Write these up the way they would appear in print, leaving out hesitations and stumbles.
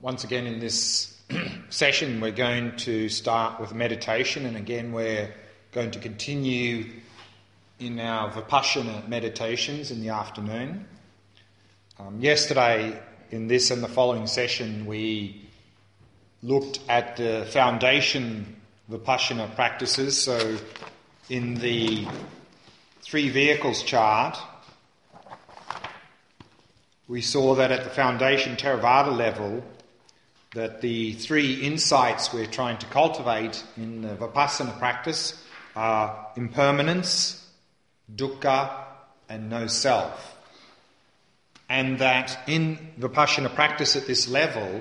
Once again in this session we're going to start with meditation, and again we're going to continue in our Vipassana meditations in the afternoon. Yesterday in this and the following session we looked at the foundation Vipassana practices. So in the three vehicles chart we saw that at the foundation Theravada level that the three insights we're trying to cultivate in the Vipassana practice are impermanence, dukkha and no self. And that in Vipassana practice at this level,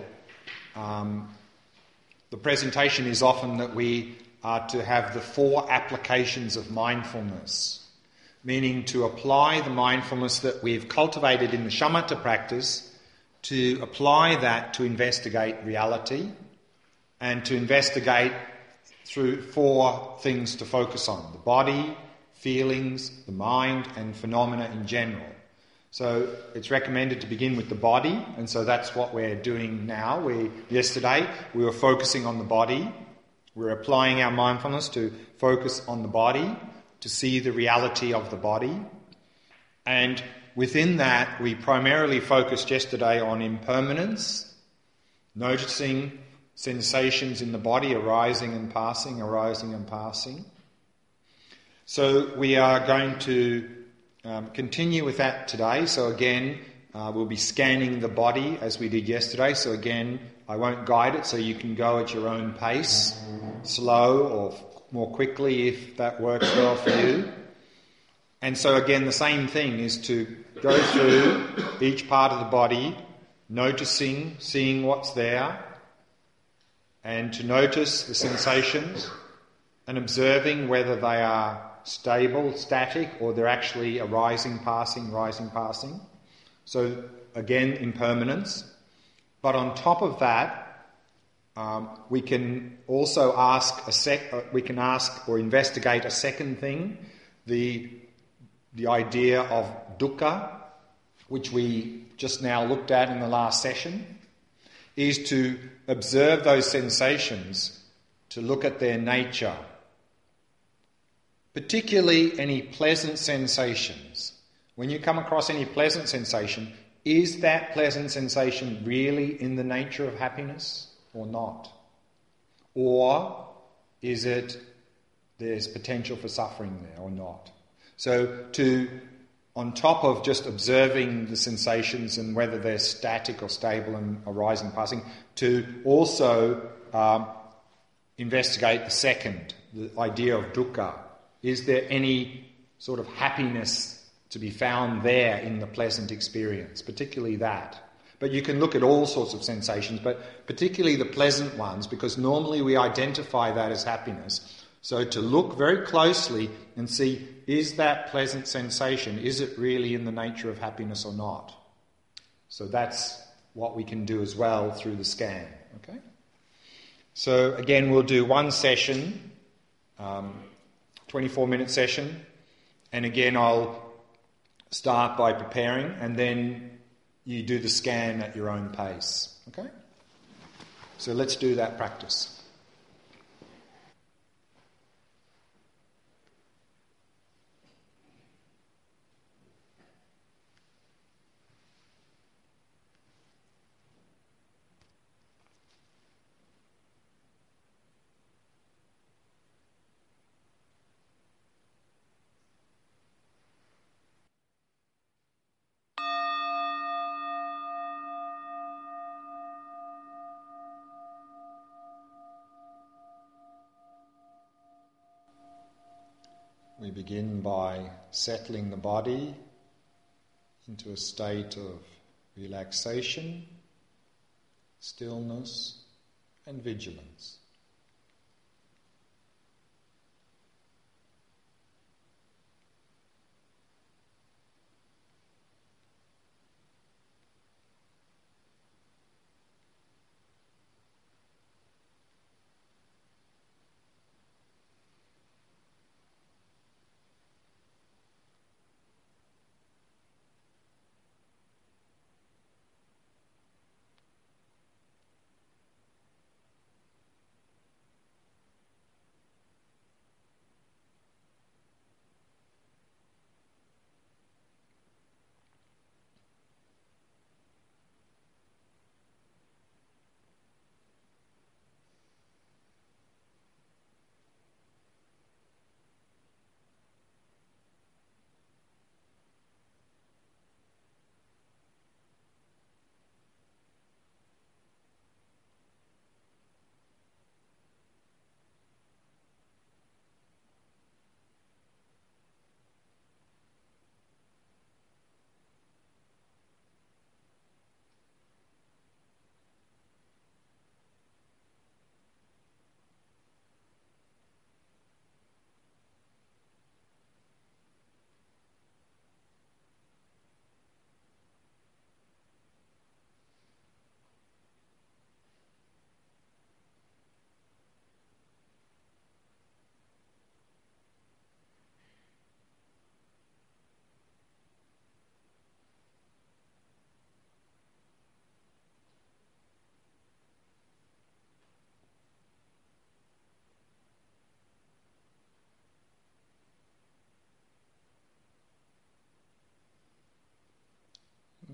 the presentation is often that we are to have the four applications of mindfulness, meaning to apply the mindfulness that we've cultivated in the shamatha practice, to apply that to investigate reality and to investigate through four things to focus on: the body, feelings, the mind and phenomena in general. So it's recommended to begin with the body, and so that's what we're doing now. Yesterday we were focusing on the body. We're applying our mindfulness to focus on the body, to see the reality of the body. And within that, we primarily focused yesterday on impermanence, noticing sensations in the body arising and passing, arising and passing. So we are going to continue with that today. So again, we'll be scanning the body as we did yesterday. So again, I won't guide it, so you can go at your own pace, slow or more quickly if that works well for you. And so again, the same thing is to go through each part of the body, noticing, seeing what's there, and to notice the sensations and observing whether they are stable, static, or they're actually arising, passing, rising, passing. So again, impermanence. But on top of that, we can also ask or investigate a second thing, the idea of dukkha, which we just now looked at in the last session, is to observe those sensations, to look at their nature, particularly any pleasant sensations. When you come across any pleasant sensation, is that pleasant sensation really in the nature of happiness or not? Or is it there's potential for suffering there or not? So on top of just observing the sensations and whether they're static or stable and arising, passing, to also investigate the second, the idea of dukkha. Is there any sort of happiness to be found there in the pleasant experience, particularly that? But you can look at all sorts of sensations, but particularly the pleasant ones, because normally we identify that as happiness. So to look very closely and see, is that pleasant sensation, is it really in the nature of happiness or not? So that's what we can do as well through the scan. Okay. So again, we'll do one session, 24-minute session, and again I'll start by preparing, and then you do the scan at your own pace. Okay? So let's do that practice. We begin by settling the body into a state of relaxation, stillness, and vigilance.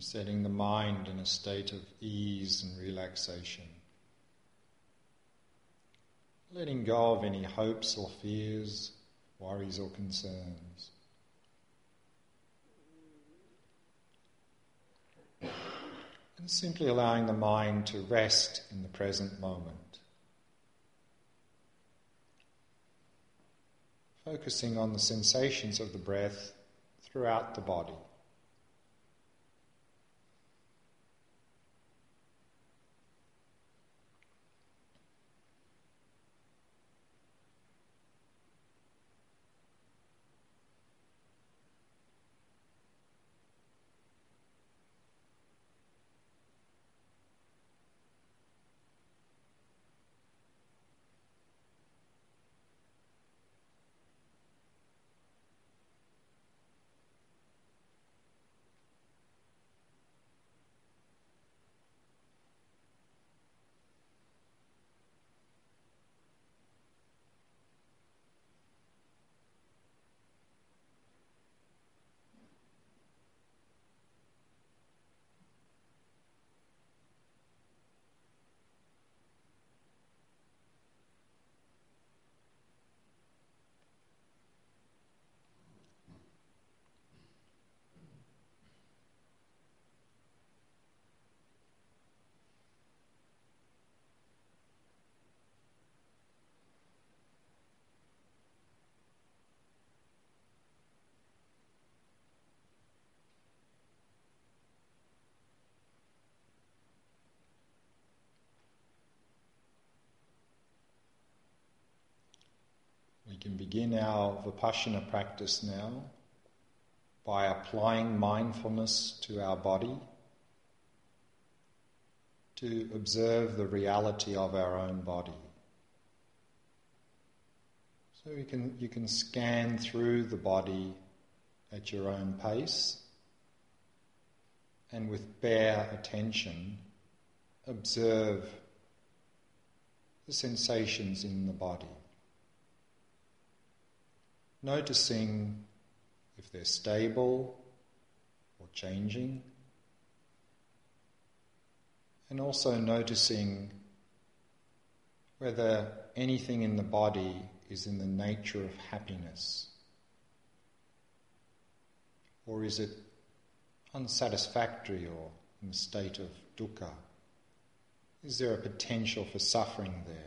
setting the mind in a state of ease and relaxation. Letting go of any hopes or fears, worries or concerns. And simply allowing the mind to rest in the present moment. Focusing on the sensations of the breath throughout the body. We can begin our Vipassana practice now by applying mindfulness to our body to observe the reality of our own body. So you can scan through the body at your own pace and with bare attention observe the sensations in the body. Noticing if they're stable or changing, and also noticing whether anything in the body is in the nature of happiness, or is it unsatisfactory or in a state of dukkha? Is there a potential for suffering there?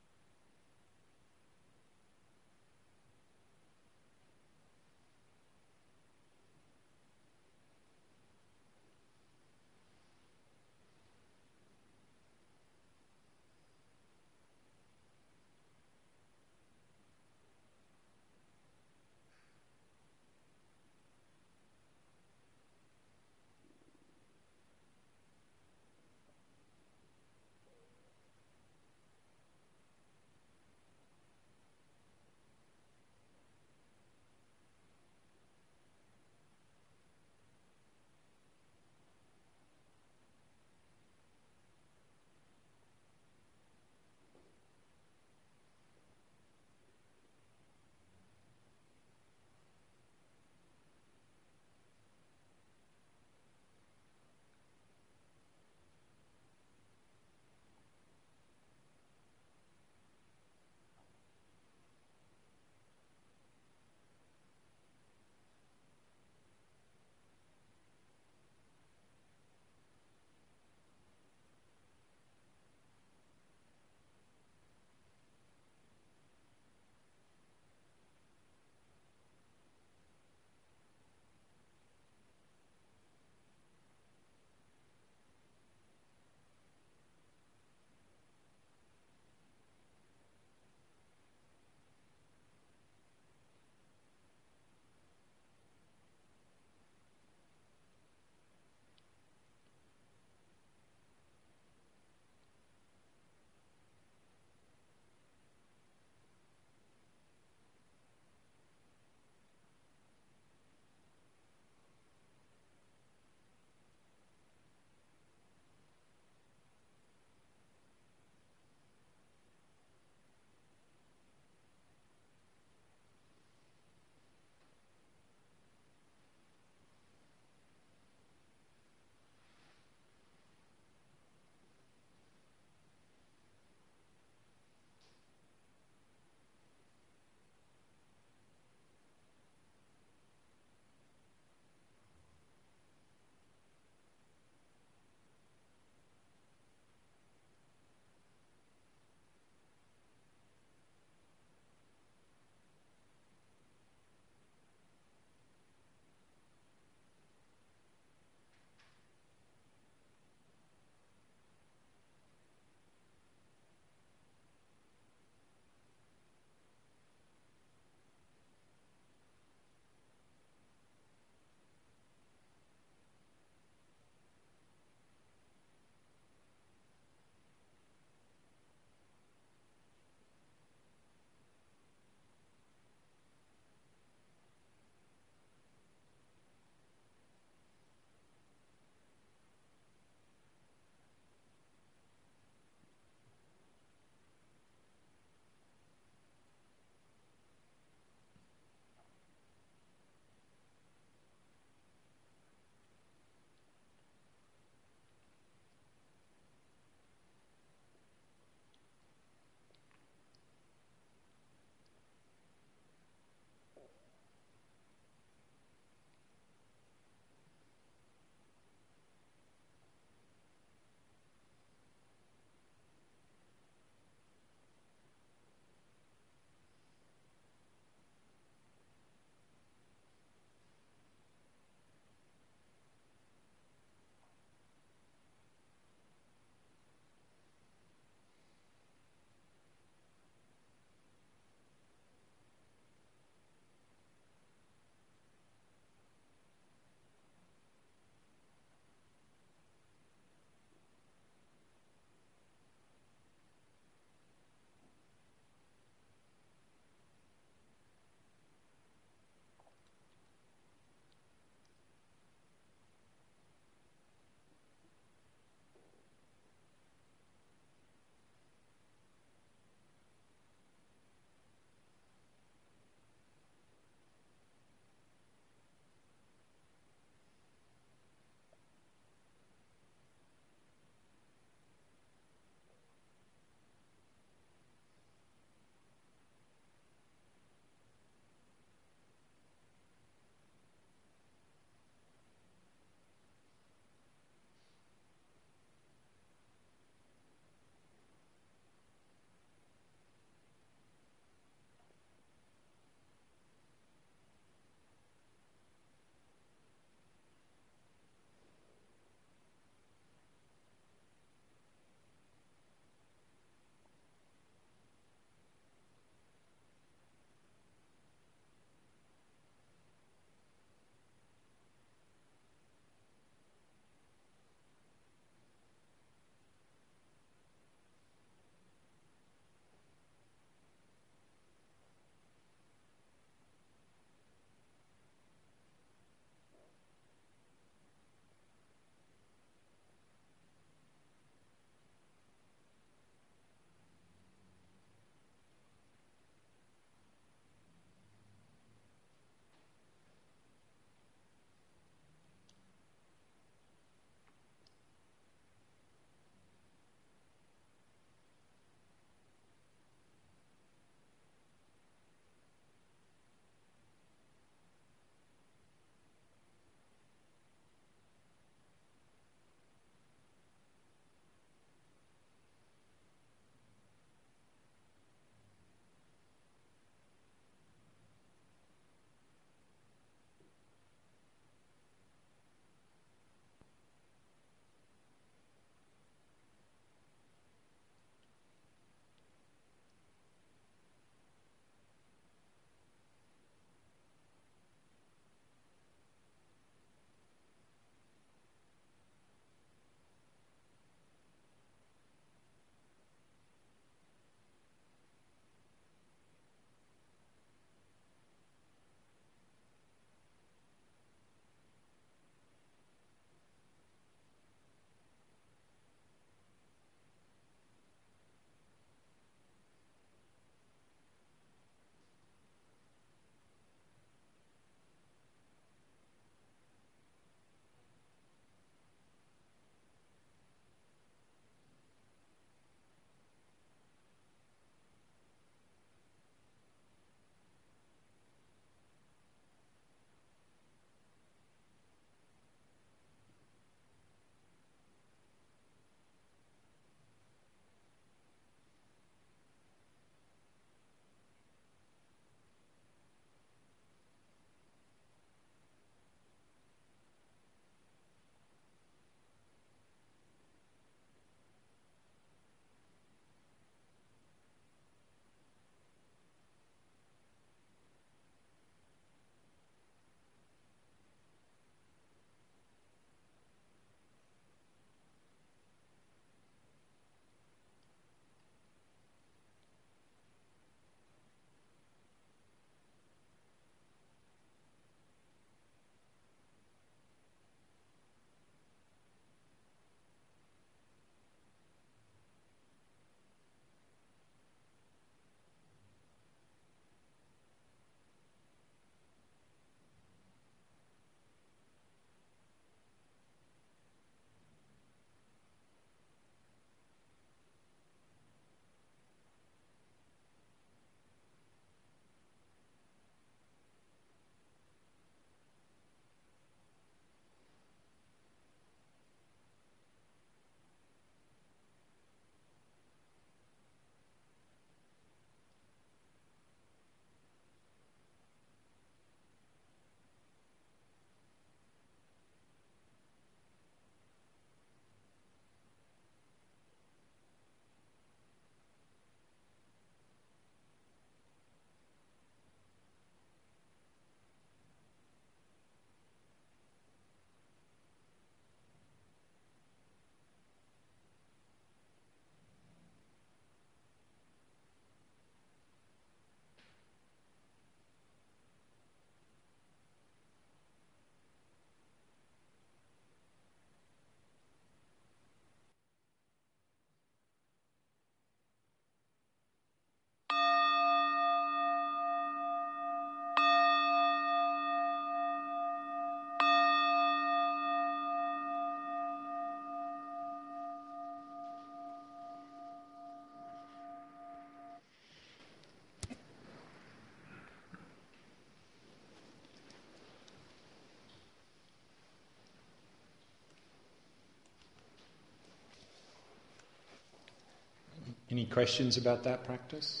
Any questions about that practice?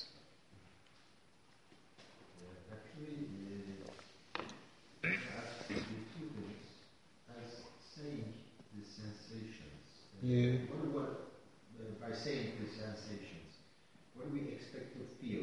Actually, the feelings as saying the sensations. Yeah. By saying the sensations, what do we expect to feel?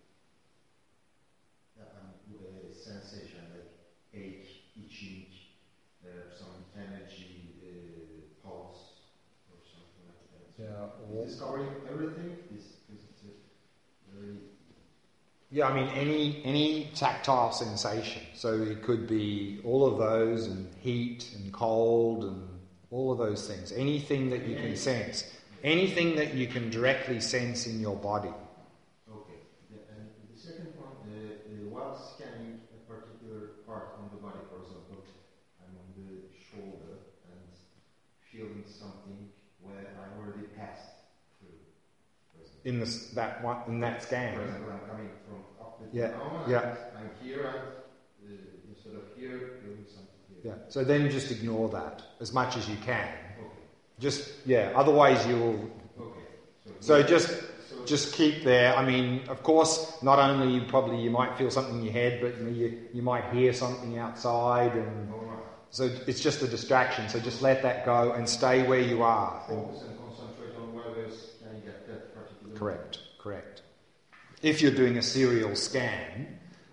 Sensation like ache, itching, some energy, pulse, or something like that. Yeah. Is this covering everything? Is it very... Yeah, I mean any tactile sensation. So it could be all of those, and heat and cold and all of those things. Anything that you can sense. Anything that you can directly sense in your body. Okay. And the second one, while scanning a particular part on the body, for example, I'm on the shoulder and feeling something where I already passed through. In that scan. For example, I'm coming from up the down, I'm here and instead of here, feeling something here. Yeah. So then just ignore that as much as you can. Okay. Otherwise you'll... Okay. So just keep there. I mean, of course, not only you might feel something in your head, but you might hear something outside, and so it's just a distraction. So just let that go and stay where you are. Focus and concentrate on where can get that particular... Correct. If you're doing a serial scan,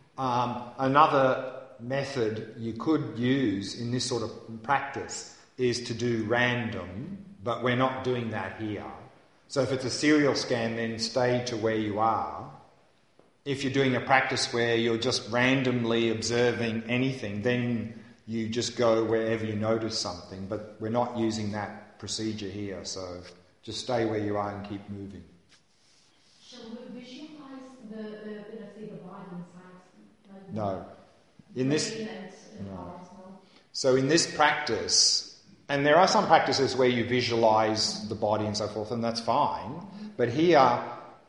another method you could use in this sort of practice is to do random, but we're not doing that here. So if it's a serial scan, then stay to where you are. If you're doing a practice where you're just randomly observing anything, then you just go wherever you notice something, but we're not using that procedure here, so just stay where you are and keep moving. Shall we visualize the body inside? Like No. In this... No. So in this practice... And there are some practices where you visualize the body and so forth, and that's fine. But here,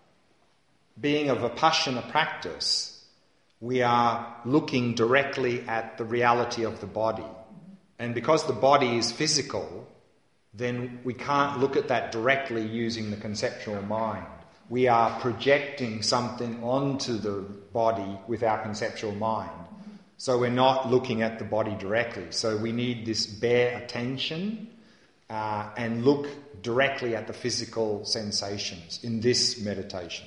being a Vipassana practice, we are looking directly at the reality of the body. And because the body is physical, then we can't look at that directly using the conceptual mind. We are projecting something onto the body with our conceptual mind. So we're not looking at the body directly. So we need this bare attention and look directly at the physical sensations in this meditation.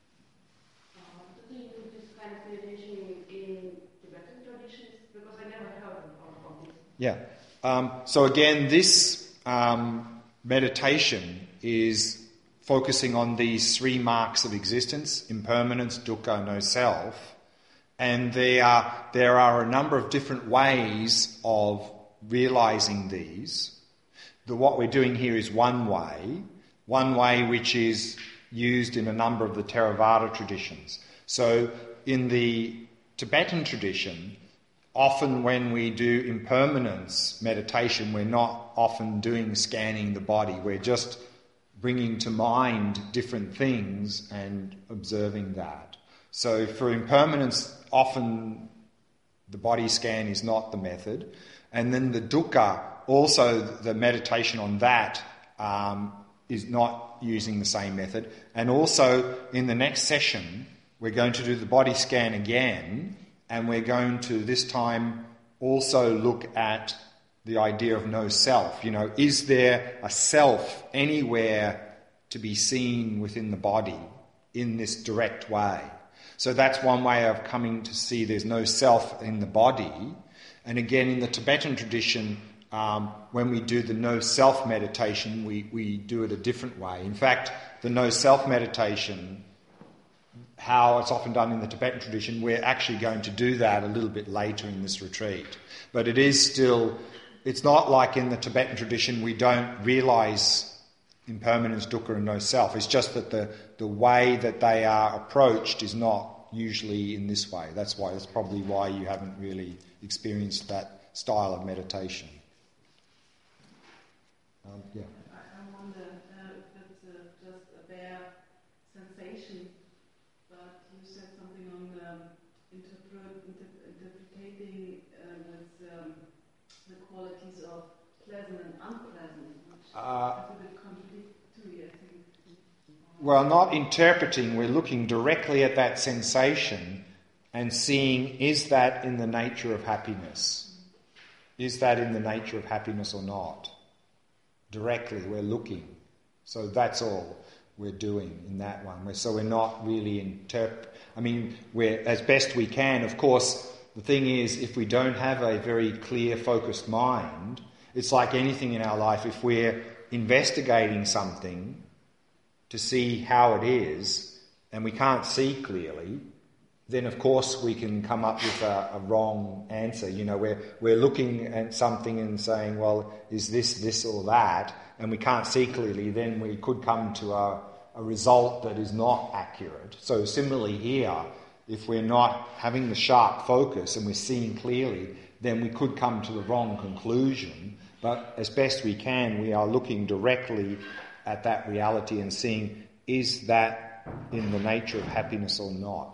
Do you do this kind of meditation in Tibetan traditions? Because I never heard of this. Yeah. So again, this meditation is focusing on these three marks of existence: impermanence, dukkha, no self. And there are a number of different ways of realizing these. What we're doing here is one way which is used in a number of the Theravada traditions. So in the Tibetan tradition, often when we do impermanence meditation, we're not often doing scanning the body. We're just bringing to mind different things and observing that. So for impermanence, often the body scan is not the method. And then the dukkha, also the meditation on that is not using the same method. And also in the next session, we're going to do the body scan again, and we're going to this time also look at the idea of no self. You know, is there a self anywhere to be seen within the body in this direct way? So that's one way of coming to see there's no self in the body. And again, in the Tibetan tradition, when we do the no self meditation, we do it a different way. In fact, the no self meditation, how it's often done in the Tibetan tradition, we're actually going to do that a little bit later in this retreat. But it is still, it's not like in the Tibetan tradition we don't realise impermanence, dukkha and no self. It's just that the way that they are approached is not usually in this way. That's probably why you haven't really experienced that style of meditation. Yeah. I wonder if it's just a bare sensation, but you said something on interpreting with the qualities of pleasant and unpleasant, which is a bit contradictory, I think. Well, not interpreting, we're looking directly at that sensation and seeing, is that in the nature of happiness? Is that in the nature of happiness or not? Directly, we're looking. So that's all we're doing in that one. So we're not really we're as best we can. Of course, the thing is, if we don't have a very clear, focused mind, it's like anything in our life. If we're investigating something to see how it is, and we can't see clearly, then of course we can come up with a wrong answer. We're looking at something and saying, well, is this or that, and we can't see clearly, then we could come to a result that is not accurate. So similarly here, if we're not having the sharp focus and we're seeing clearly, then we could come to the wrong conclusion. But as best we can, we are looking directly at that reality and seeing, is that in the nature of happiness or not?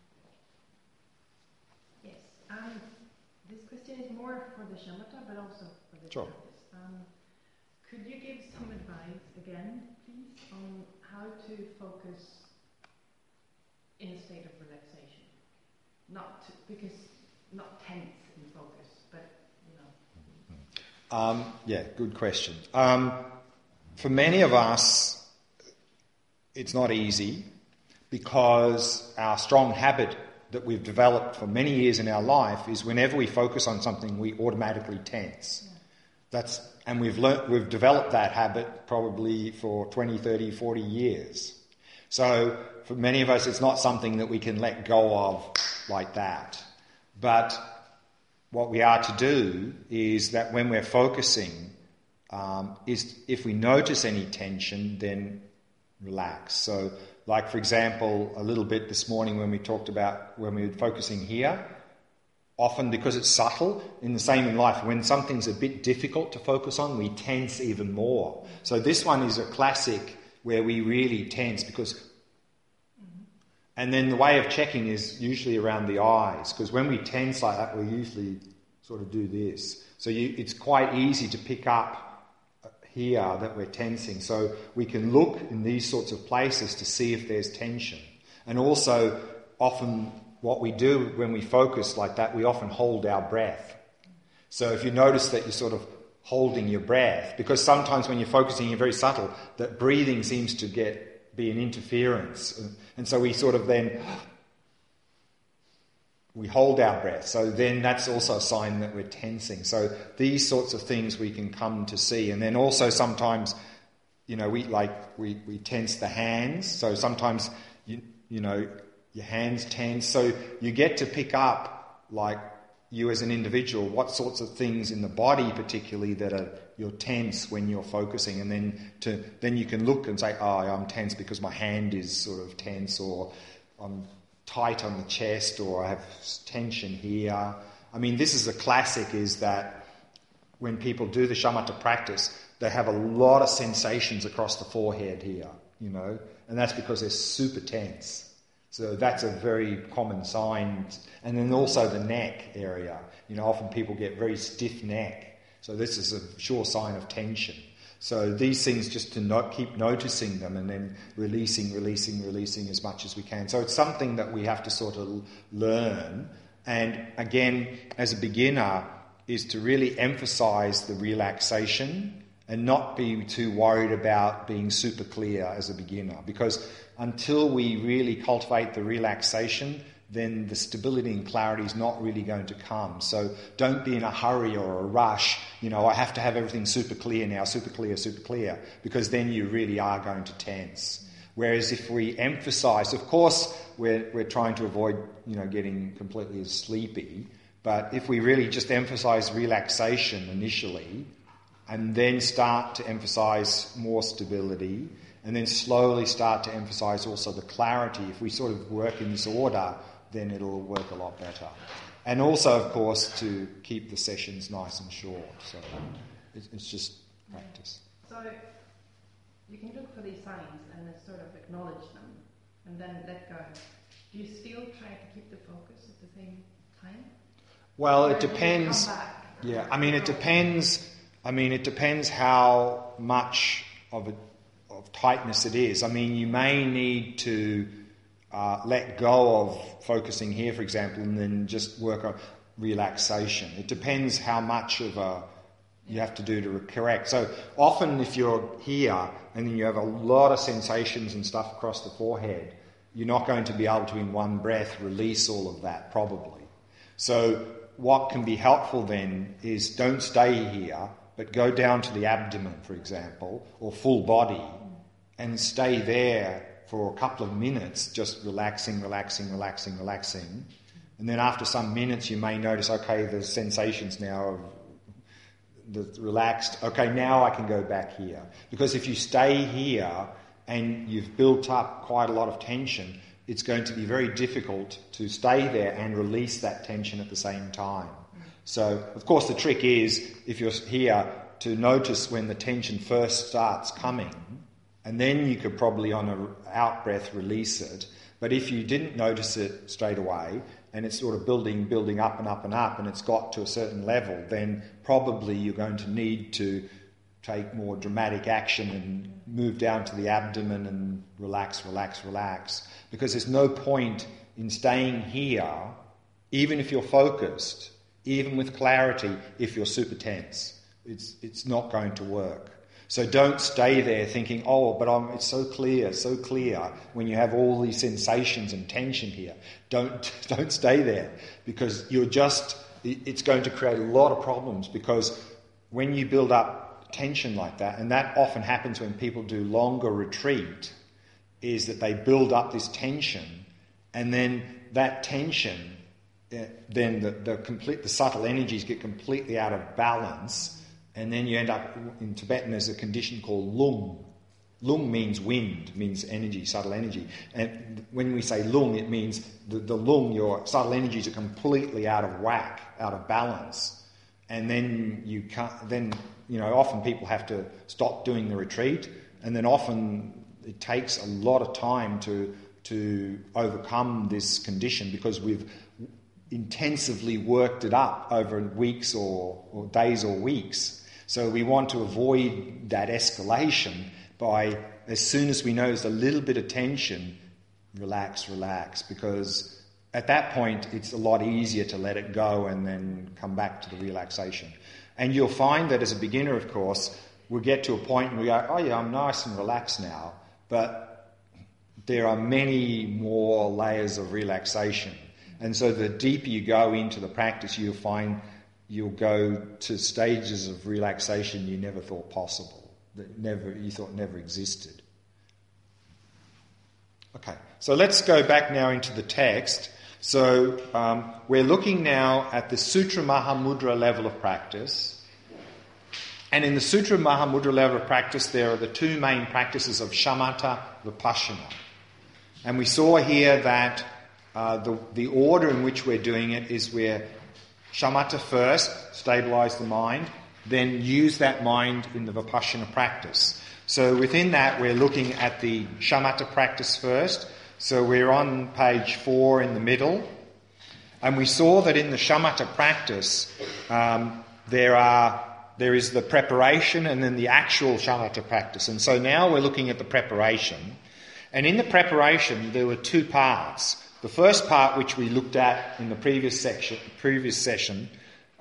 Yes. This question is more for the shamatha, but also for the Sure. practice. Could you give some advice again, please, on how to focus in a state of relaxation? Not tense in focus, but Yeah, good question. For many of us, it's not easy because our strong habit that we've developed for many years in our life is whenever we focus on something, we automatically tense. Yeah. And we've developed that habit probably for 20, 30, 40 years. So for many of us, it's not something that we can let go of like that. But what we are to do is that when we're focusing, is if we notice any tension, then relax. So, like for example, a little bit this morning when we talked about when we were focusing here, often because it's subtle, in the same in life, when something's a bit difficult to focus on, we tense even more. So this one is a classic where we really tense because... And then the way of checking is usually around the eyes, because when we tense like that, we usually sort of do this. So it's quite easy to pick up here that we're tensing. So we can look in these sorts of places to see if there's tension. And also, often what we do when we focus like that, we often hold our breath. So if you notice that you're sort of holding your breath, because sometimes when you're focusing, you're very subtle, that breathing seems to be an interference. And so we sort of then... we hold our breath. So then that's also a sign that we're tensing. So these sorts of things we can come to see. And then also sometimes, we tense the hands. So sometimes, your hands tense. So you get to pick up, like you as an individual, what sorts of things in the body particularly that you're tense when you're focusing. And then you can look and say, oh, I'm tense because my hand is sort of tense, or I'm tight on the chest, or I have tension here. I mean, this is a classic, is that when people do the shamatha practice, they have a lot of sensations across the forehead here, and that's because they're super tense. So that's a very common sign. And then also the neck area. Often people get very stiff neck. So this is a sure sign of tension. So these things, just to keep noticing them and then releasing as much as we can. So it's something that we have to sort of learn. And again, as a beginner, is to really emphasize the relaxation and not be too worried about being super clear as a beginner. Because until we really cultivate the relaxation, then the stability and clarity is not really going to come. So don't be in a hurry or a rush. I have to have everything super clear now, super clear, because then you really are going to tense. Whereas if we emphasize, of course, we're trying to avoid, getting completely sleepy, but if we really just emphasize relaxation initially, and then start to emphasize more stability, and then slowly start to emphasize also the clarity, if we sort of work in this order, then it'll work a lot better. And also, of course, to keep the sessions nice and short. So it's just practice. So you can look for these signs and then sort of acknowledge them and then let go. Do you still try to keep the focus at the same time? Well, Or it do you depends. come back? Yeah, it depends. It depends how much of of tightness it is. I mean, you may need to let go of focusing here, for example, and then just work on relaxation. It depends how much of you have to do to correct. So often if you're here and then you have a lot of sensations and stuff across the forehead, you're not going to be able to in one breath release all of that, probably. So what can be helpful then is don't stay here, but go down to the abdomen, for example, or full body, and stay there for a couple of minutes, just relaxing. And then after some minutes you may notice, okay, the sensations now of the relaxed, okay, now I can go back here. Because if you stay here and you've built up quite a lot of tension, it's going to be very difficult to stay there and release that tension at the same time. So, of course, the trick is, if you're here, to notice when the tension first starts coming, and then you could probably on an out-breath release it. But if you didn't notice it straight away, and it's sort of building up and up and up, and it's got to a certain level, then probably you're going to need to take more dramatic action and move down to the abdomen and relax. Because there's no point in staying here, even if you're focused, even with clarity, if you're super tense. It's not going to work. So don't stay there thinking, it's so clear, when you have all these sensations and tension here. Don't stay there, because it's going to create a lot of problems, because when you build up tension like that, and that often happens when people do longer retreat, is that they build up this tension, and then that tension, then the subtle energies get completely out of balance. And then you end up, in Tibetan, there's a condition called lung. Lung means wind, means energy, subtle energy. And when we say lung, it means the lung, your subtle energies are completely out of whack, out of balance. And then often people have to stop doing the retreat. And then often it takes a lot of time to overcome this condition, because we've intensively worked it up over weeks or days or weeks. So we want to avoid that escalation by, as soon as we notice a little bit of tension, relax, because at that point it's a lot easier to let it go and then come back to the relaxation. And you'll find that as a beginner, of course, we'll get to a point where we go, oh yeah, I'm nice and relaxed now, but there are many more layers of relaxation. And so the deeper you go into the practice, you'll find you'll go to stages of relaxation you never thought possible, you thought never existed. Okay, so let's go back now into the text. So we're looking now at the Sutra Mahamudra level of practice. And in the Sutra Mahamudra level of practice, there are the two main practices of shamatha, vipassana. And we saw here that the order in which we're doing it is we're shamatha first, stabilise the mind, then use that mind in the vipassana practice. So within that, we're looking at the shamatha practice first. So we're on page 4 in the middle. And we saw that in the shamatha practice, there is the preparation and then the actual shamatha practice. And so now we're looking at the preparation. And in the preparation, there were two parts. The first part, which we looked at in the previous session,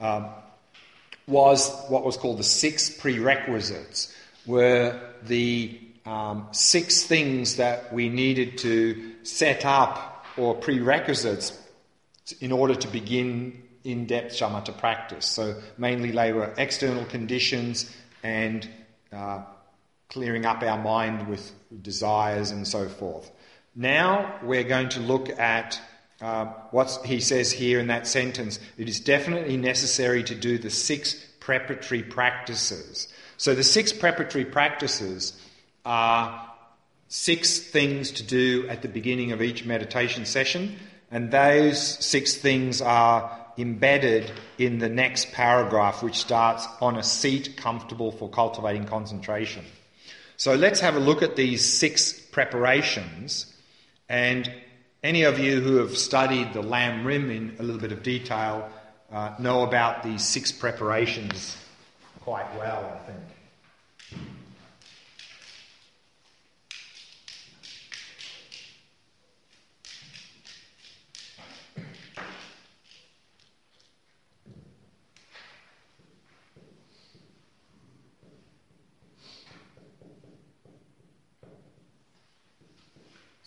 was what was called the 6 prerequisites, were the 6 things that we needed to set up, or prerequisites, in order to begin in-depth shamatha practice. So mainly they were external conditions and clearing up our mind with desires and so forth. Now we're going to look at what he says here in that sentence. It is definitely necessary to do the 6 preparatory practices. So the 6 preparatory practices are 6 things to do at the beginning of each meditation session, and those 6 things are embedded in the next paragraph, which starts on a seat comfortable for cultivating concentration. So let's have a look at these 6 preparations. And any of you who have studied the Lam Rim in a little bit of detail know about these 6 preparations quite well, I think.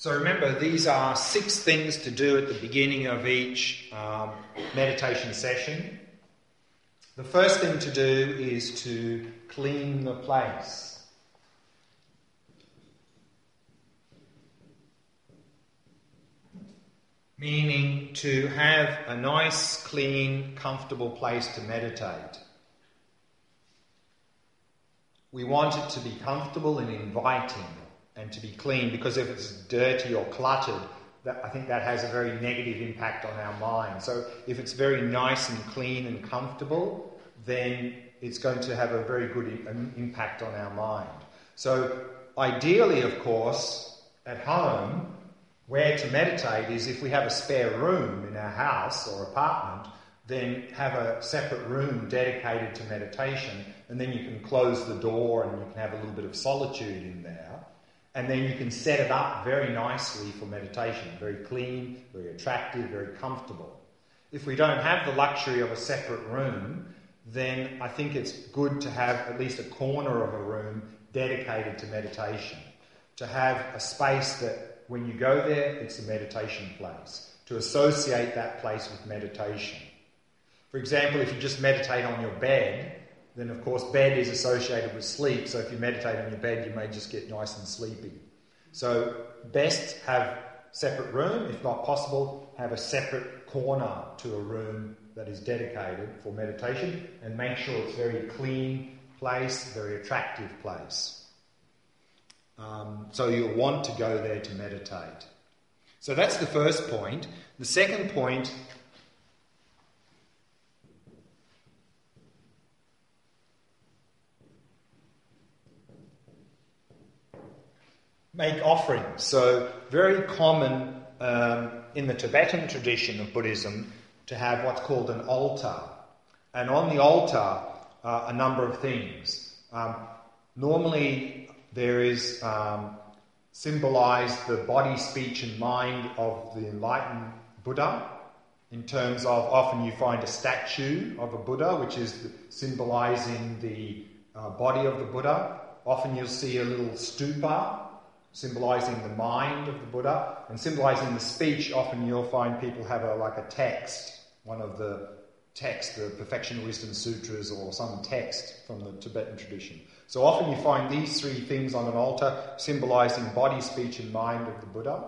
So remember, these are 6 things to do at the beginning of each meditation session. The first thing to do is to clean the place. Meaning to have a nice, clean, comfortable place to meditate. We want it to be comfortable and inviting and to be clean, because if it's dirty or cluttered, I think that has a very negative impact on our mind. So if it's very nice and clean and comfortable, then it's going to have a very good impact on our mind. So ideally, of course, at home, where to meditate is if we have a spare room in our house or apartment, then have a separate room dedicated to meditation, and then you can close the door and you can have a little bit of solitude in there, and then you can set it up very nicely for meditation, very clean, very attractive, very comfortable. If we don't have the luxury of a separate room, then I think it's good to have at least a corner of a room dedicated to meditation, to have a space that when you go there, it's a meditation place, to associate that place with meditation. For example, if you just meditate on your bed, then of course bed is associated with sleep, so if you meditate on your bed, you may just get nice and sleepy. So best have separate room, if not possible, have a separate corner to a room that is dedicated for meditation, and make sure it's a very clean place, very attractive place. So you'll want to go there to meditate. So that's the first point. The second point make offerings. So very common in the Tibetan tradition of Buddhism to have what's called an altar. And on the altar a number of things. Normally there is symbolized the body, speech and mind of the enlightened Buddha, in terms of often you find a statue of a Buddha which is symbolizing the body of the Buddha. Often you'll see a little stupa symbolizing the mind of the Buddha, and symbolizing the speech. Often you'll find people have a text, one of the texts, the Perfection Wisdom Sutras or some text from the Tibetan tradition. So often you find these 3 things on an altar symbolizing body, speech and mind of the Buddha.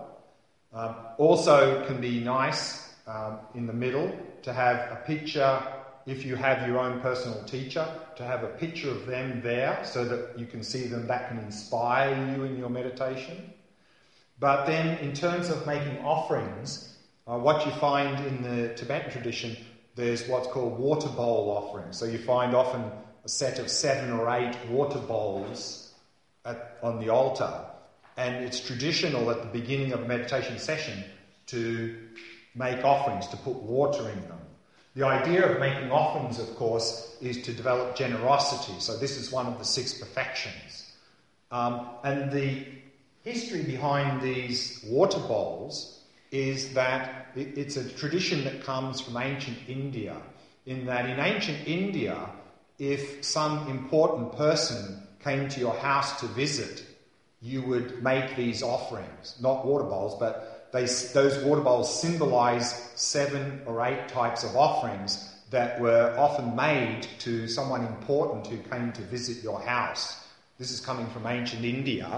Also can be nice in the middle to have a picture, if you have your own personal teacher, to have a picture of them there so that you can see them. That can inspire you in your meditation. But then in terms of making offerings, what you find in the Tibetan tradition, there's what's called water bowl offerings. So you find often a set of 7 or 8 water bowls on the altar. And it's traditional at the beginning of a meditation session to make offerings, to put water in them. The idea of making offerings, of course, is to develop generosity. So this is one of the 6 perfections. And the history behind these water bowls is that it's a tradition that comes from ancient India, in that in ancient India, if some important person came to your house to visit, you would make these offerings, not water bowls, but those water bowls symbolize 7 or 8 types of offerings that were often made to someone important who came to visit your house. This is coming from ancient India.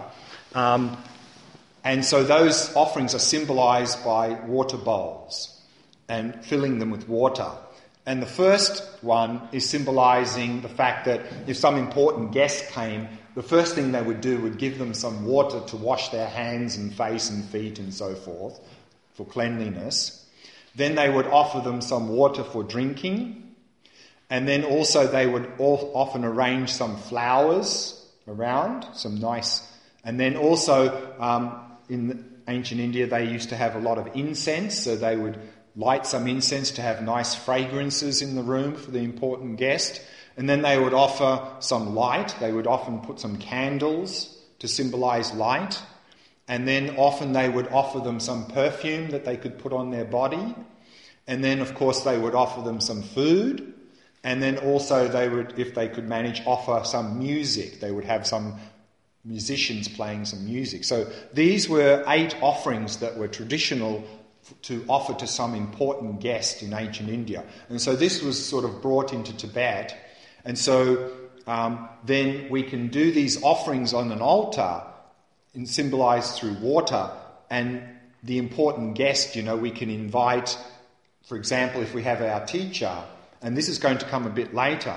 And so those offerings are symbolized by water bowls and filling them with water. And the first one is symbolizing the fact that if some important guest came, the first thing they would do would give them some water to wash their hands and face and feet and so forth for cleanliness. Then they would offer them some water for drinking. And then also they would often arrange some flowers around, some nice. And then also in ancient India they used to have a lot of incense, so they would light some incense to have nice fragrances in the room for the important guest. And then they would offer some light. They would often put some candles to symbolize light. And then often they would offer them some perfume that they could put on their body. And then, of course, they would offer them some food. And then also they would, if they could manage, offer some music. They would have some musicians playing some music. So these were 8 offerings that were traditional to offer to some important guest in ancient India. And so this was sort of brought into Tibet. And so then we can do these offerings on an altar and symbolized through water. And the important guest, we can invite, for example, if we have our teacher, and this is going to come a bit later,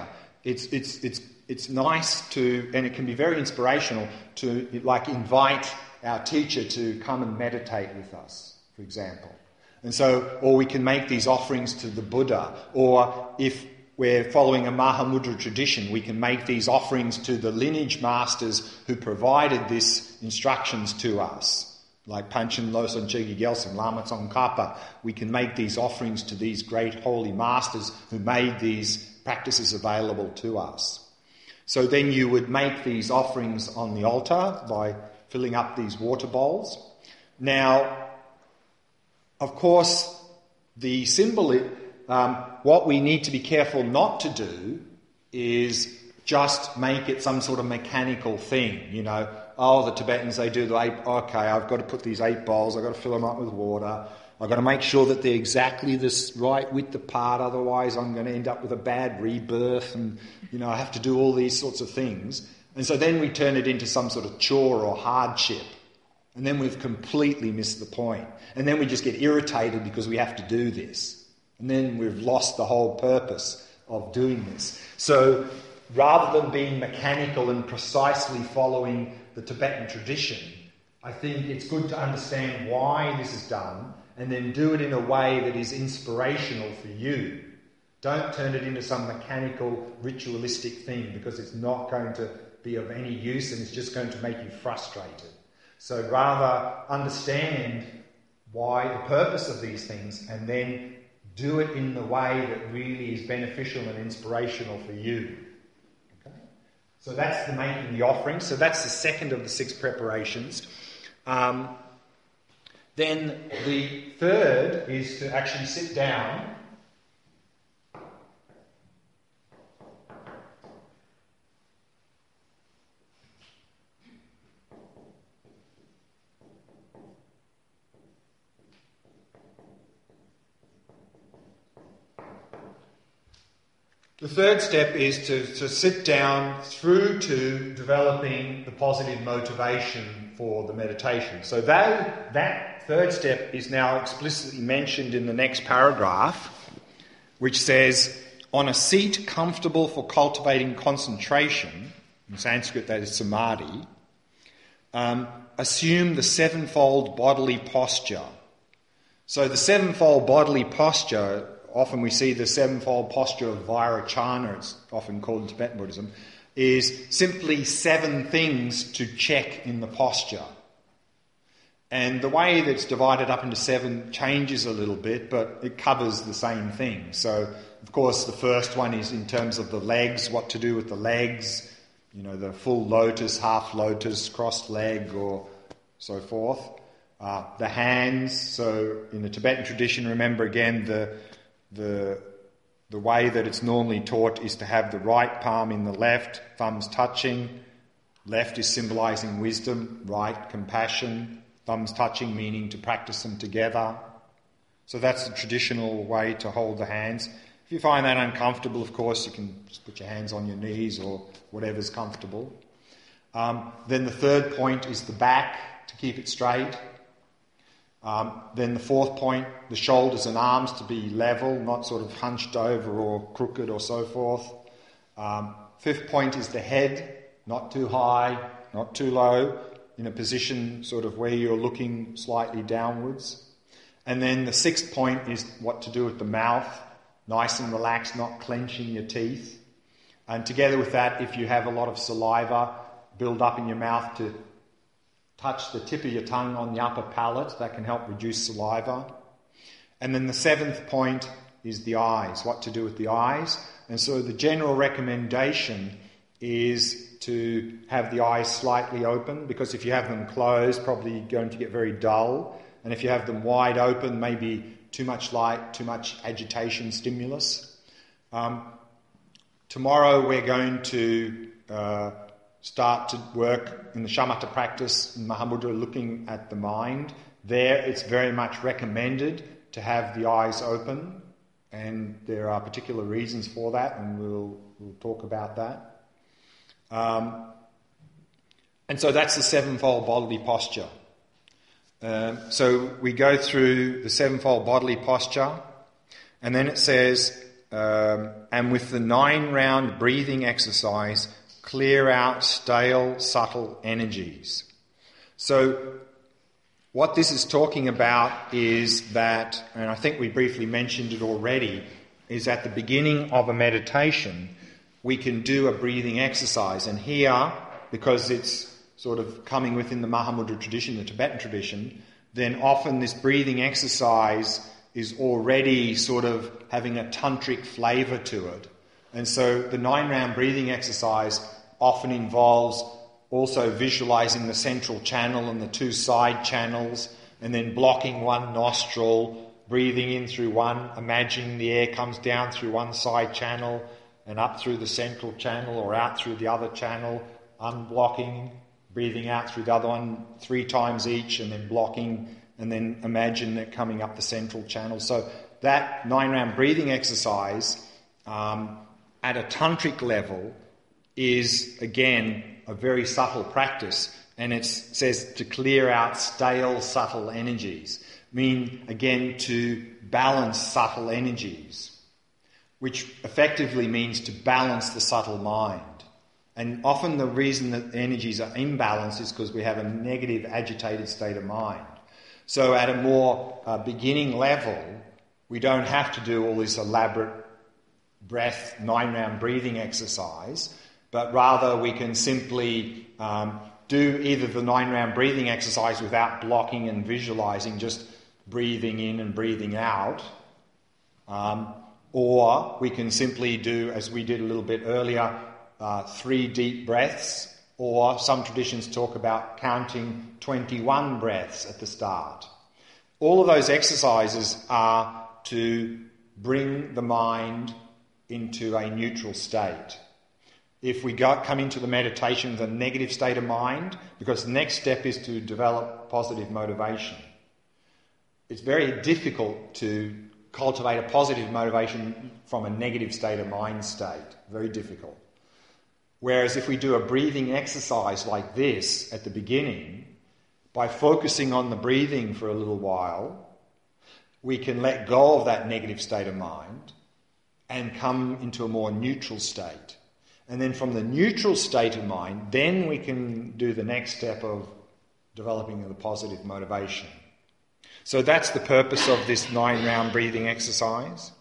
it's nice to, and it can be very inspirational to invite our teacher to come and meditate with us, for example. And so, or we can make these offerings to the Buddha, or if we're following a Mahamudra tradition, we can make these offerings to the lineage masters who provided these instructions to us, like Panchen Losang Chögyal Gyaltsab, Lama Tsongkhapa. We can make these offerings to these great holy masters who made these practices available to us. So then you would make these offerings on the altar by filling up these water bowls. Now, of course, the symbol, what we need to be careful not to do is just make it some sort of mechanical thing, the Tibetans, they do the 8, okay, I've got to put these 8 bowls, I've got to fill them up with water, I've got to make sure that they're exactly this right width apart, otherwise I'm going to end up with a bad rebirth, and, I have to do all these sorts of things. And so then we turn it into some sort of chore or hardship. And then we've completely missed the point. And then we just get irritated because we have to do this. And then we've lost the whole purpose of doing this. So rather than being mechanical and precisely following the Tibetan tradition, I think it's good to understand why this is done and then do it in a way that is inspirational for you. Don't turn it into some mechanical, ritualistic thing, because it's not going to be of any use and it's just going to make you frustrated. So rather understand why the purpose of these things and then do it in the way that really is beneficial and inspirational for you. Okay? So that's the making the offering. So that's the second of the 6 preparations. Then the third is to actually sit down . The third step is to sit down through to developing the positive motivation for the meditation. So that third step is now explicitly mentioned in the next paragraph, which says, on a seat comfortable for cultivating concentration, in Sanskrit that is samadhi, assume the 7-fold bodily posture. So the 7-fold bodily posture, often we see the 7-fold posture of Vairocana, it's often called in Tibetan Buddhism, is simply 7 things to check in the posture. And the way that it's divided up into 7 changes a little bit, but it covers the same thing. So, of course, the first one is in terms of the legs, what to do with the legs, the full lotus, half lotus, crossed leg, or so forth. The hands, so in the Tibetan tradition, remember again, the way that it's normally taught is to have the right palm in the left, thumbs touching. Left is symbolizing wisdom, right, compassion. Thumbs touching meaning to practice them together. So that's the traditional way to hold the hands. If you find that uncomfortable, of course, you can just put your hands on your knees or whatever's comfortable. Then the third point is the back, to keep it straight. Then the fourth point, the shoulders and arms to be level, not sort of hunched over or crooked or so forth. Fifth point is the head, not too high, not too low, in a position sort of where you're looking slightly downwards. And then the sixth point is what to do with the mouth, nice and relaxed, not clenching your teeth. And together with that, if you have a lot of saliva build up in your mouth, to touch the tip of your tongue on the upper palate. That can help reduce saliva. And then the seventh point is the eyes, what to do with the eyes. And so the general recommendation is to have the eyes slightly open, because if you have them closed, probably you're going to get very dull. And if you have them wide open, maybe too much light, too much agitation, stimulus. Tomorrow we're going to start to work in the shamatha practice in Mahamudra looking at the mind, there it's very much recommended to have the eyes open, and there are particular reasons for that, and we'll talk about that. And so that's the sevenfold bodily posture. So we go through the sevenfold bodily posture, and then it says, and with the 9-round breathing exercise, clear out stale, subtle energies. So what this is talking about is that, and I think we briefly mentioned it already, is at the beginning of a meditation, we can do a breathing exercise. And here, because it's sort of coming within the Mahamudra tradition, the Tibetan tradition, then often this breathing exercise is already sort of having a tantric flavour to it. And so the 9-round breathing exercise often involves also visualising the central channel and the 2 side channels, and then blocking one nostril, breathing in through one, imagining the air comes down through one side channel and up through the central channel or out through the other channel, unblocking, breathing out through the other one 3 times each, and then blocking, and then imagine it coming up the central channel. So that 9-round breathing exercise at a tantric level is, again, a very subtle practice, and it says to clear out stale, subtle energies, mean, again, to balance subtle energies, which effectively means to balance the subtle mind. And often the reason that energies are imbalanced is because we have a negative, agitated state of mind. So at a more beginning level, we don't have to do all this elaborate breath, 9-round breathing exercise, but rather we can simply do either the 9-round breathing exercise without blocking and visualising, just breathing in and breathing out, or we can simply do, as we did a little bit earlier, 3 deep breaths, or some traditions talk about counting 21 breaths at the start. All of those exercises are to bring the mind into a neutral state. If we come into the meditation with a negative state of mind, because the next step is to develop positive motivation, it's very difficult to cultivate a positive motivation from a negative state of mind state. Very difficult. Whereas if we do a breathing exercise like this at the beginning, by focusing on the breathing for a little while, we can let go of that negative state of mind and come into a more neutral state. And then from the neutral state of mind, then we can do the next step of developing the positive motivation. So that's the purpose of this 9-round breathing exercise.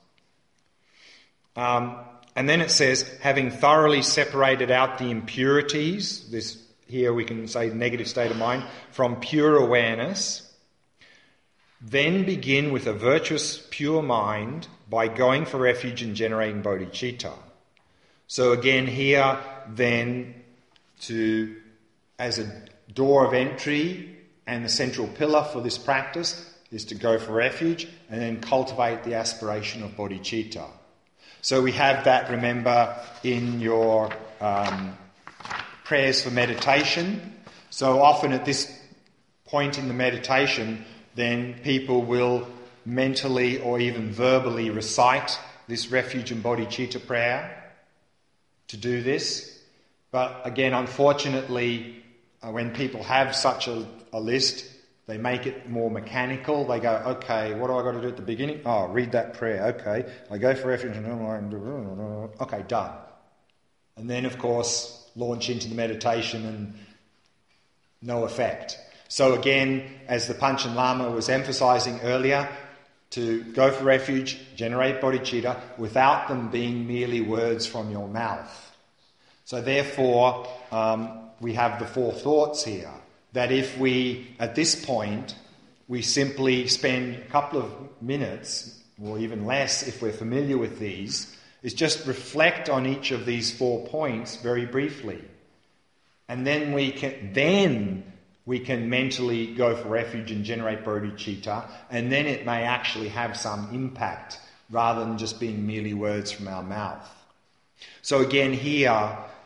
And then it says, having thoroughly separated out the impurities, this here we can say negative state of mind, from pure awareness, then begin with a virtuous, pure mind by going for refuge and generating bodhicitta. So again here, then, as a door of entry and the central pillar for this practice is to go for refuge and then cultivate the aspiration of bodhicitta. So we have that, remember, in your prayers for meditation. So often at this point in the meditation, then people will mentally or even verbally recite this refuge and bodhicitta prayer to do this. But again, unfortunately, when people have such a list, they make it more mechanical. They go, okay, what do I got to do at the beginning? Oh, read that prayer. Okay, I go for refuge. Okay, done. And then, of course, launch into the meditation and no effect. So again, as the Panchen Lama was emphasising earlier, to go for refuge, generate bodhicitta, without them being merely words from your mouth. So therefore, we have the 4 thoughts here. That if we, at this point, we simply spend a couple of minutes, or even less if we're familiar with these, is just reflect on each of these 4 points very briefly. And then we can mentally go for refuge and generate bodhicitta, and then it may actually have some impact rather than just being merely words from our mouth. So again here,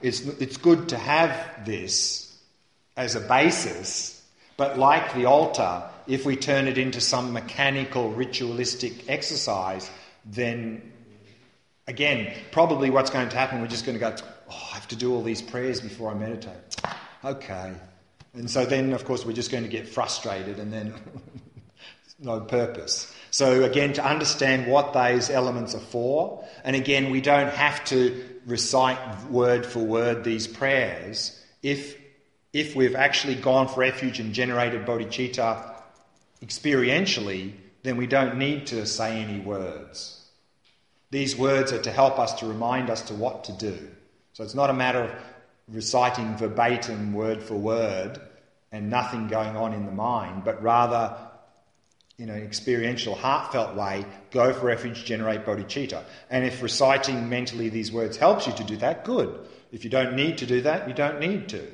it's good to have this as a basis, but like the altar, if we turn it into some mechanical, ritualistic exercise, then again, probably what's going to happen, we're just going to go, I have to do all these prayers before I meditate. Okay. And so then, of course, we're just going to get frustrated and then no purpose. So again, to understand what those elements are for, and again, we don't have to recite word for word these prayers. If we've actually gone for refuge and generated bodhicitta experientially, then we don't need to say any words. These words are to help us, to remind us to what to do. So it's not a matter of reciting verbatim word for word and nothing going on in the mind, but rather, in an experiential, heartfelt way, go for refuge, generate bodhicitta. And if reciting mentally these words helps you to do that, good. If you don't need to do that, you don't need to.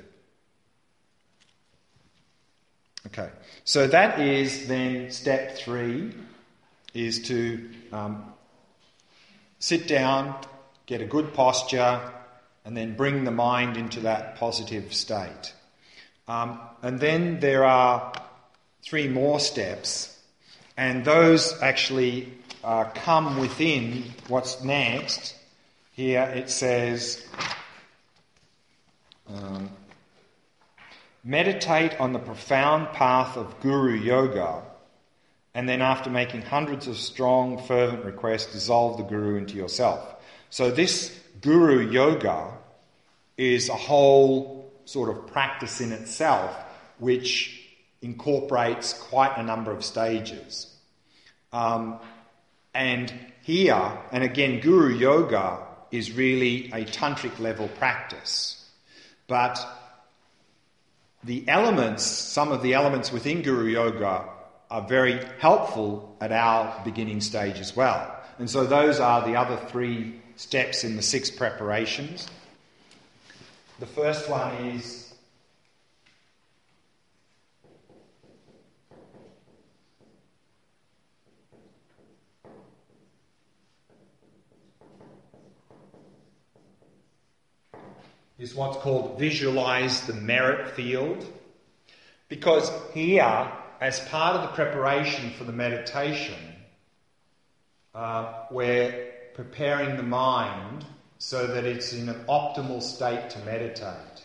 Okay, so that is then step 3, is to sit down, get a good posture, and then bring the mind into that positive state. And then there are 3 more steps, and those actually come within what's next. Here it says, meditate on the profound path of Guru Yoga, and then after making hundreds of strong, fervent requests, dissolve the Guru into yourself. So this Guru Yoga is a whole sort of practice in itself, which incorporates quite a number of stages. And here, and again, Guru Yoga is really a tantric level practice. But the elements, some of the elements within Guru Yoga are very helpful at our beginning stage as well. And so those are the other 3 steps in the 6 preparations. The first one is what's called visualize the merit field. Because here, as part of the preparation for the meditation, we're preparing the mind so that it's in an optimal state to meditate.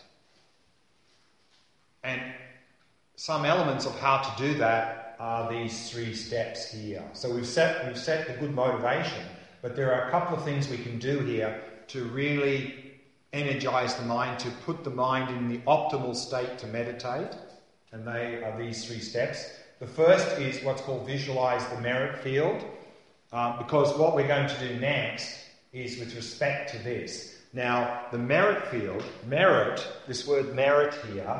And some elements of how to do that are these 3 steps here. So we've set the good motivation, but there are a couple of things we can do here to really energize the mind, to put the mind in the optimal state to meditate, and they are these 3 steps. The first is what's called visualize the merit field, because what we're going to do next is with respect to this. Now, the merit field, merit, this word merit here,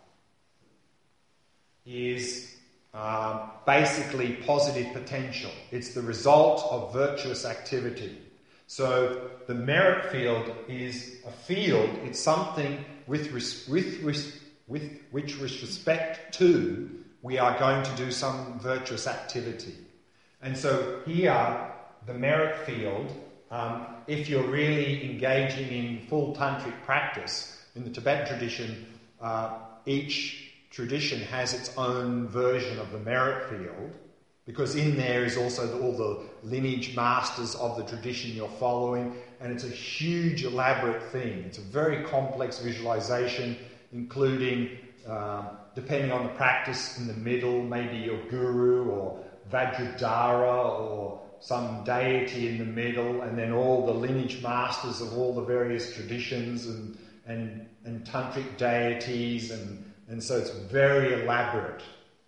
is basically positive potential. It's the result of virtuous activity. So the merit field is a field, it's something with which respect to we are going to do some virtuous activity. And so here, the merit field, if you're really engaging in full tantric practice, in the Tibetan tradition, each tradition has its own version of the merit field, because in there is also all the lineage masters of the tradition you're following, and it's a huge, elaborate thing. It's a very complex visualization, including, depending on the practice, in the middle, maybe your guru or Vajradhara or some deity in the middle, and then all the lineage masters of all the various traditions and tantric deities, and so it's very elaborate.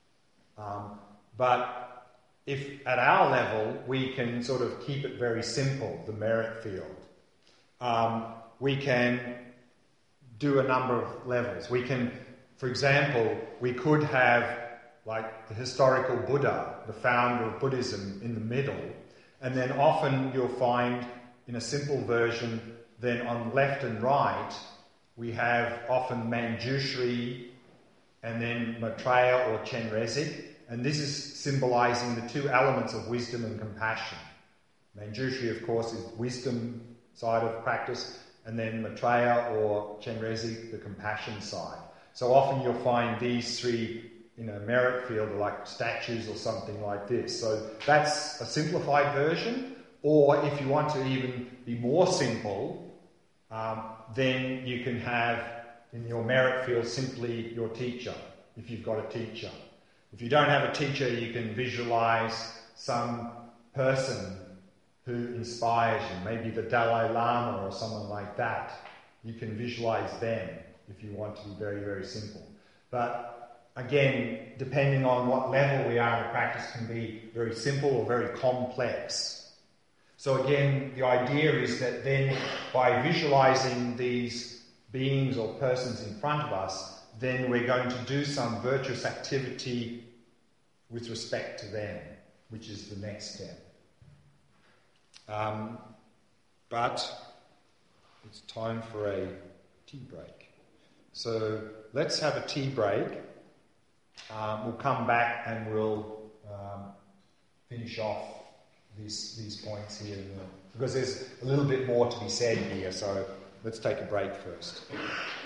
But if at our level we can sort of keep it very simple, the merit field, we can do a number of levels. We can, for example, we could have like the historical Buddha, the founder of Buddhism, in the middle, and then often you'll find in a simple version, then on left and right, we have often Manjushri and then Maitreya or Chenrezig, and this is symbolizing the 2 elements of wisdom and compassion. Manjushri, of course, is wisdom side of practice, and then Maitreya or Chenrezig, the compassion side. So often you'll find these three in a merit field are like statues or something like this. So that's a simplified version. Or if you want to even be more simple, then you can have in your merit field simply your teacher, if you've got a teacher. If you don't have a teacher, you can visualize some person who inspires you, maybe the Dalai Lama or someone like that. You can visualize them if you want to be very, very simple. But again, depending on what level we are in the practice, can be very simple or very complex. So again, the idea is that then by visualizing these beings or persons in front of us, then we're going to do some virtuous activity with respect to them, which is the next step. But it's time for a tea break. So let's have a tea break. We'll come back and we'll finish off these points here, because there's a little bit more to be said here, so let's take a break first.